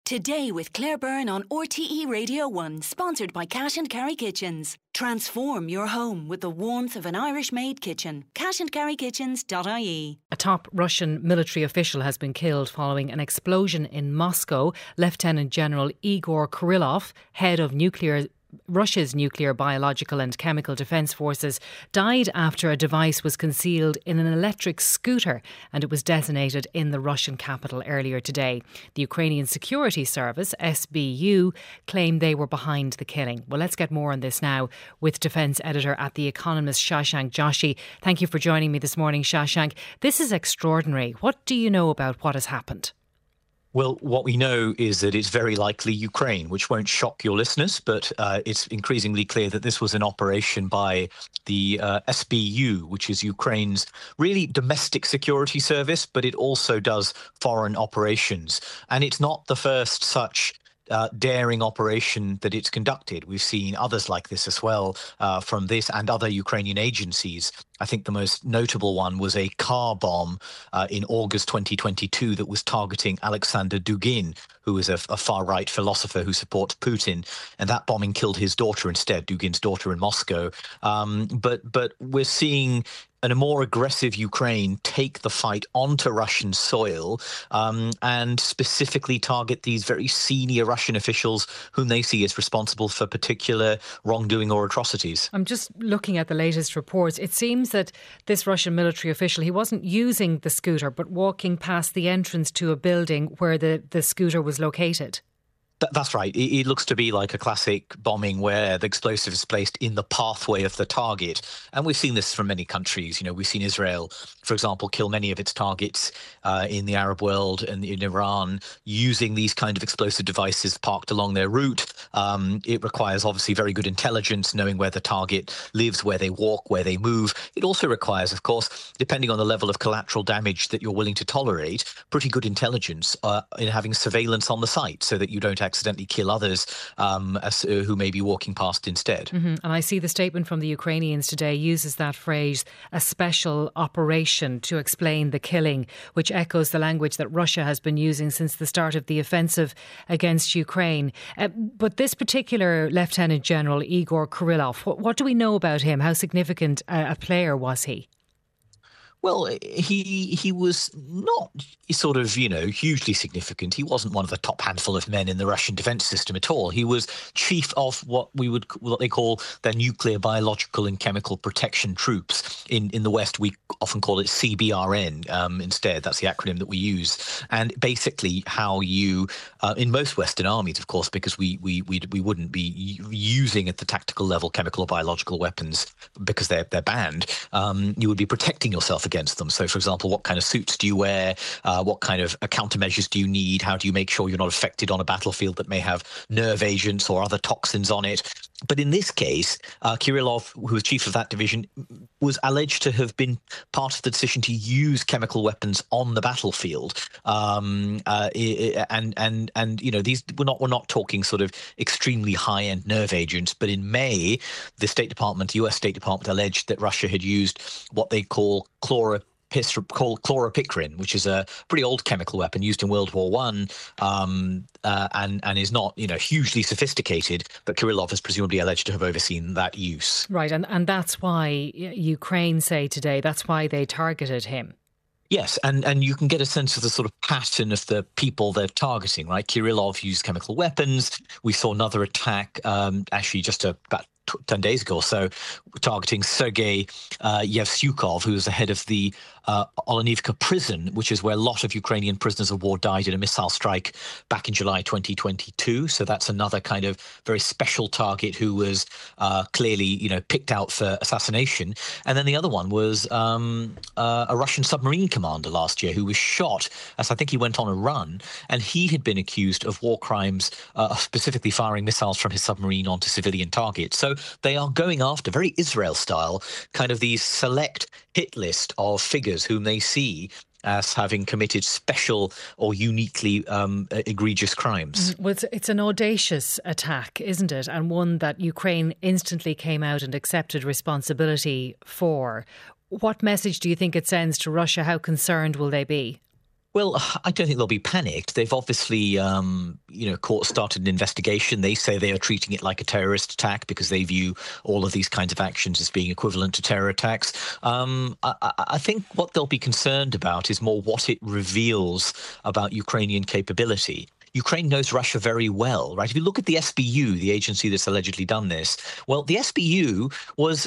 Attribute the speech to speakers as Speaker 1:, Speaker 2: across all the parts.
Speaker 1: Today with Claire Byrne on RTE Radio 1, sponsored by Cash and Carry Kitchens. Transform your home with the warmth of an Irish-made kitchen. cashandcarrykitchens.ie.
Speaker 2: A top Russian military official has been killed following an explosion in Moscow. Lieutenant General Igor Kirillov, head of Russia's nuclear, biological and chemical defence forces, died after a device was concealed in an electric scooter and it was detonated in the Russian capital earlier today. The Ukrainian Security Service, SBU, claimed they were behind the killing. Well, let's get more on this now with defence editor at The Economist, Shashank Joshi. Thank you for joining me this morning, Shashank. This is extraordinary. What do you know about what has happened?
Speaker 3: Well, what we know is that it's very likely Ukraine, which won't shock your listeners, but it's increasingly clear that this was an operation by the SBU, which is Ukraine's really domestic security service, but it also does foreign operations. And it's not the first such daring operation that it's conducted. We've seen others like this as well from this and other Ukrainian agencies. I think the most notable one was a car bomb in August 2022 that was targeting Alexander Dugin, who is a far-right philosopher who supports Putin. And that bombing killed his daughter instead, Dugin's daughter in Moscow. But we're seeing a more aggressive Ukraine take the fight onto Russian soil and specifically target these very senior Russian officials whom they see as responsible for particular wrongdoing or atrocities.
Speaker 2: I'm just looking at the latest reports. It seems that this Russian military official, he wasn't using the scooter, but walking past the entrance to a building where the scooter was located.
Speaker 3: That's right. It looks to be like a classic bombing where the explosive is placed in the pathway of the target. And we've seen this from many countries. You know, we've seen Israel, for example, kill many of its targets in the Arab world and in Iran using these kind of explosive devices parked along their route. It requires obviously very good intelligence, knowing where the target lives, where they walk, where they move. It also requires, of course, depending on the level of collateral damage that you're willing to tolerate, pretty good intelligence in having surveillance on the site so that you don't accidentally kill others who may be walking past instead.
Speaker 2: Mm-hmm. And I see the statement from the Ukrainians today uses that phrase, a special operation, to explain the killing, which echoes the language that Russia has been using since the start of the offensive against Ukraine. But this particular Lieutenant General, Igor Kirillov, what do we know about him? How significant a player was he?
Speaker 3: Well, he was not sort of, hugely significant. He wasn't one of the top handful of men in the Russian defense system at all. He was chief of what they call their nuclear, biological and chemical protection troops. In the West, we often call it CBRN instead. That's the acronym that we use. And basically how you, in most Western armies, of course, because we wouldn't be using at the tactical level chemical or biological weapons because they're banned, you would be protecting yourself against them. So, for example, what kind of suits do you wear? What kind of countermeasures do you need? How do you make sure you're not affected on a battlefield that may have nerve agents or other toxins on it? But in this case, Kirillov, who was chief of that division, was alleged to have been part of the decision to use chemical weapons on the battlefield. And these we're not talking sort of extremely high-end nerve agents. But in May, the U.S. State Department alleged that Russia had used what they call chloropicrin, which is a pretty old chemical weapon used in World War I, and is not, hugely sophisticated. But Kirillov is presumably alleged to have overseen that use.
Speaker 2: Right, and that's why Ukraine say today, that's why they targeted him.
Speaker 3: Yes, and you can get a sense of the sort of pattern of the people they're targeting, right? Kirillov used chemical weapons. We saw another attack, actually just about 10 days ago or so, targeting Sergei Yevsyukov, who was the head of the Olenivka prison, which is where a lot of Ukrainian prisoners of war died in a missile strike back in July 2022. So that's another kind of very special target who was clearly, picked out for assassination. And then the other one was a Russian submarine commander last year who was shot as I think he went on a run. And he had been accused of war crimes, specifically firing missiles from his submarine onto civilian targets. So they are going after, very Israel style, kind of these select hit list of figures whom they see as having committed special or uniquely egregious crimes.
Speaker 2: Well, it's an audacious attack, isn't it? And one that Ukraine instantly came out and accepted responsibility for. What message do you think it sends to Russia? How concerned will they be?
Speaker 3: Well, I don't think they'll be panicked. They've obviously, court started an investigation. They say they are treating it like a terrorist attack because they view all of these kinds of actions as being equivalent to terror attacks. I think what they'll be concerned about is more what it reveals about Ukrainian capability. Ukraine knows Russia very well, right? If you look at the SBU, the agency that's allegedly done this, well, the SBU was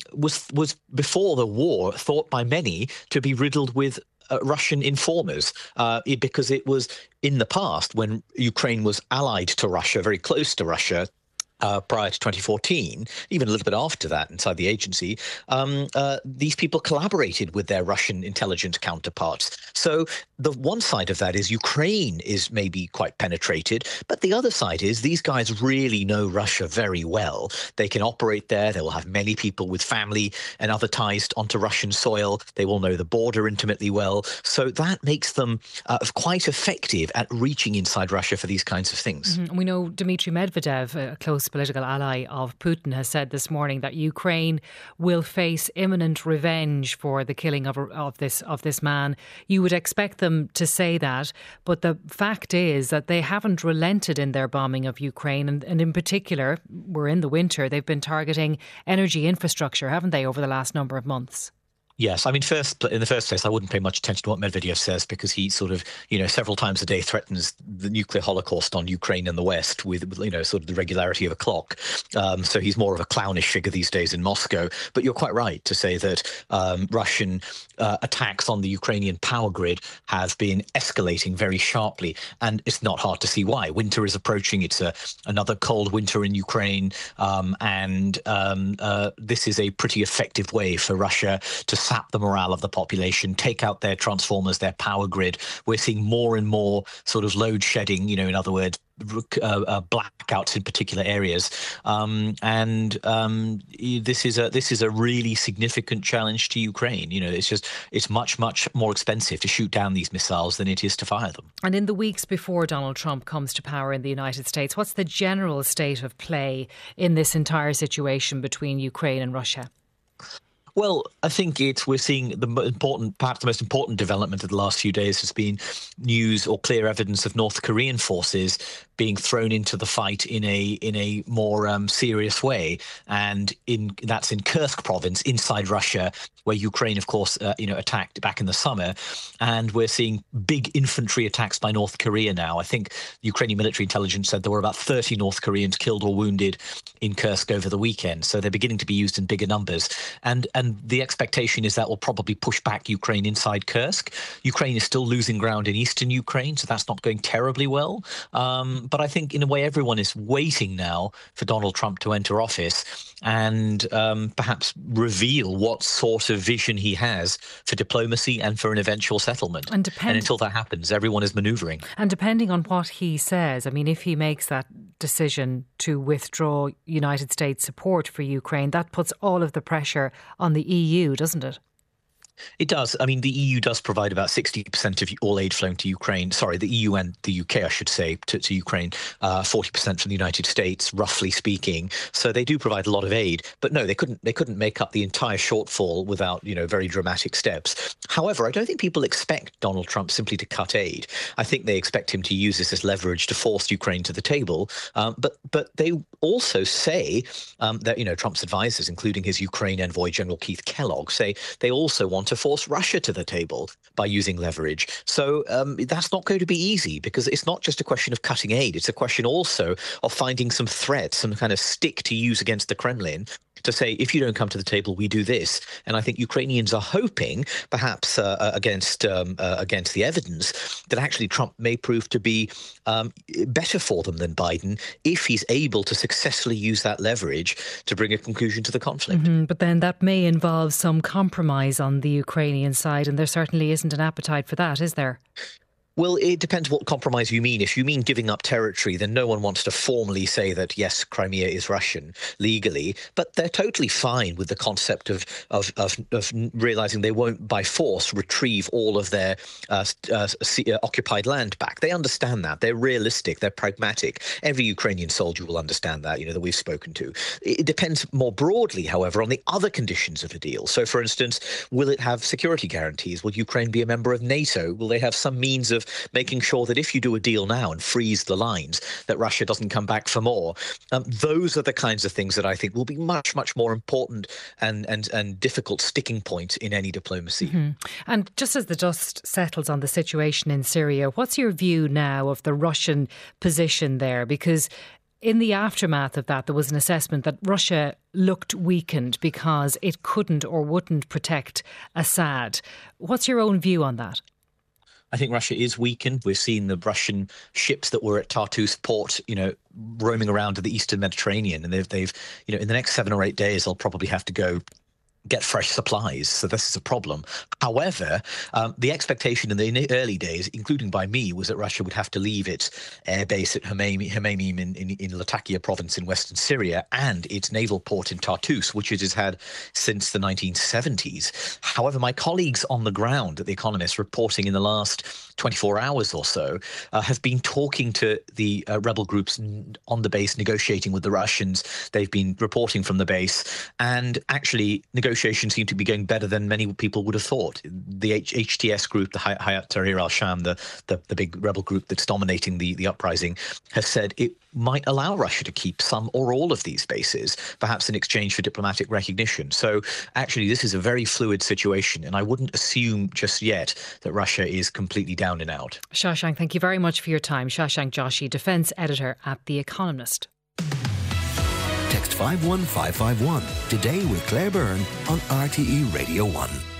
Speaker 3: before the war thought by many to be riddled with Russian informers, because it was in the past when Ukraine was allied to Russia, very close to Russia, prior to 2014, even a little bit after that inside the agency, these people collaborated with their Russian intelligence counterparts. So the one side of that is Ukraine is maybe quite penetrated, but the other side is these guys really know Russia very well. They can operate there. They will have many people with family and other ties onto Russian soil. They will know the border intimately well. So that makes them quite effective at reaching inside Russia for these kinds of things.
Speaker 2: Mm-hmm. We know Dmitry Medvedev, a close political ally of Putin, has said this morning that Ukraine will face imminent revenge for the killing of this man. You would expect them to say that, but the fact is that they haven't relented in their bombing of Ukraine, and in particular, we're in the winter, they've been targeting energy infrastructure, haven't they, over the last number of months?
Speaker 3: Yes, I mean, in the first place, I wouldn't pay much attention to what Medvedev says because he sort of, several times a day threatens the nuclear holocaust on Ukraine and the West with, sort of the regularity of a clock. So he's more of a clownish figure these days in Moscow. But you're quite right to say that Russian attacks on the Ukrainian power grid have been escalating very sharply. And it's not hard to see why. Winter is approaching. It's another cold winter in Ukraine. And this is a pretty effective way for Russia to sap the morale of the population, take out their transformers, their power grid. We're seeing more and more sort of load shedding, in other words, blackouts in particular areas, this is a really significant challenge to Ukraine. It's much more expensive to shoot down these missiles than it is to fire them.
Speaker 2: And in the weeks before Donald Trump comes to power in the United States, what's the general state of play in this entire situation between Ukraine and Russia?
Speaker 3: Well, I think we're seeing perhaps the most important development of the last few days has been news or clear evidence of North Korean forces being thrown into the fight in a more serious way, and that's in Kursk province inside Russia, where Ukraine, of course, attacked back in the summer, and we're seeing big infantry attacks by North Korea now. I think Ukrainian military intelligence said there were about 30 North Koreans killed or wounded in Kursk over the weekend, so they're beginning to be used in bigger numbers, and the expectation is that will probably push back Ukraine inside Kursk. Ukraine is still losing ground in eastern Ukraine, so that's not going terribly well. But I think, in a way, everyone is waiting now for Donald Trump to enter office and perhaps reveal what sort of vision he has for diplomacy and for an eventual settlement. And until that happens, everyone is manoeuvring.
Speaker 2: And depending on what he says, I mean, if he makes that decision to withdraw United States support for Ukraine, that puts all of the pressure on the EU, doesn't it?
Speaker 3: It does. I mean, the EU does provide about 60% of all aid flowing to Ukraine. Sorry, the EU and the UK, I should say, to Ukraine, 40% from the United States, roughly speaking. So they do provide a lot of aid. But no, they couldn't make up the entire shortfall without, very dramatic steps. However, I don't think people expect Donald Trump simply to cut aid. I think they expect him to use this as leverage to force Ukraine to the table. But they also say that, Trump's advisors, including his Ukraine envoy, General Keith Kellogg, say they also want to force Russia to the table by using leverage. So that's not going to be easy, because it's not just a question of cutting aid. It's a question also of finding some threat, some kind of stick to use against the Kremlin to say, if you don't come to the table, we do this. And I think Ukrainians are hoping, perhaps against the evidence, that actually Trump may prove to be better for them than Biden if he's able to successfully use that leverage to bring a conclusion to the conflict.
Speaker 2: Mm-hmm. But then that may involve some compromise on the Ukrainian side, and there certainly isn't an appetite for that, is there?
Speaker 3: Well, it depends what compromise you mean. If you mean giving up territory, then no one wants to formally say that, yes, Crimea is Russian legally, but they're totally fine with the concept of realizing they won't by force retrieve all of their occupied land back. They understand that. They're realistic. They're pragmatic. Every Ukrainian soldier will understand that, that we've spoken to. It depends more broadly, however, on the other conditions of a deal. So, for instance, will it have security guarantees? Will Ukraine be a member of NATO? Will they have some means of making sure that if you do a deal now and freeze the lines, that Russia doesn't come back for more? Those are the kinds of things that I think will be much, much more important and difficult sticking points in any diplomacy.
Speaker 2: Mm-hmm. And just as the dust settles on the situation in Syria, what's your view now of the Russian position there? Because in the aftermath of that, there was an assessment that Russia looked weakened because it couldn't or wouldn't protect Assad. What's your own view on that?
Speaker 3: I think Russia is weakened. We've seen the Russian ships that were at Tartus port, roaming around to the eastern Mediterranean, and they've in the next 7 or 8 days, they'll probably have to go get fresh supplies. So this is a problem. However, the expectation in the early days, including by me, was that Russia would have to leave its air base at Hmeimim in Latakia province in western Syria and its naval port in Tartus, which it has had since the 1970s. However, my colleagues on the ground at The Economist, reporting in the last 24 hours or so, have been talking to the rebel groups on the base, negotiating with the Russians. They've been reporting from the base, and actually negotiations seem to be going better than many people would have thought. The HTS group, the Hayat Tahrir al-Sham, the big rebel group that's dominating the uprising, has said it might allow Russia to keep some or all of these bases, perhaps in exchange for diplomatic recognition. So actually, this is a very fluid situation, and I wouldn't assume just yet that Russia is completely down and out.
Speaker 2: Shashank, thank you very much for your time. Shashank Joshi, defence editor at The Economist.
Speaker 4: Text 51551 today with Claire Byrne on RTE Radio 1.